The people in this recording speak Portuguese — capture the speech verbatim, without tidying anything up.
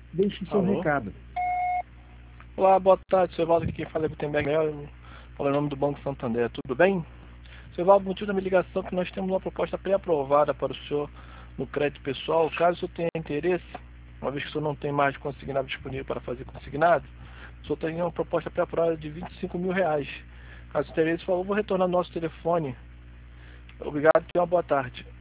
Deixe seu Alô? recado. Olá, boa tarde, seu Evaldo, aqui quem fala é Gutenberg, fala em nome do Banco Santander, tudo bem? Seu Evaldo, o motivo da minha ligação é que nós temos uma proposta pré-aprovada para o senhor no crédito pessoal. Caso o senhor tenha interesse, uma vez que o senhor não tem mais consignado disponível para fazer consignado, o senhor tem uma proposta pré-aprovada de vinte e cinco mil reais. Caso tenha interesse, por favor, vou retornar no nosso telefone. Obrigado e tenha uma boa tarde.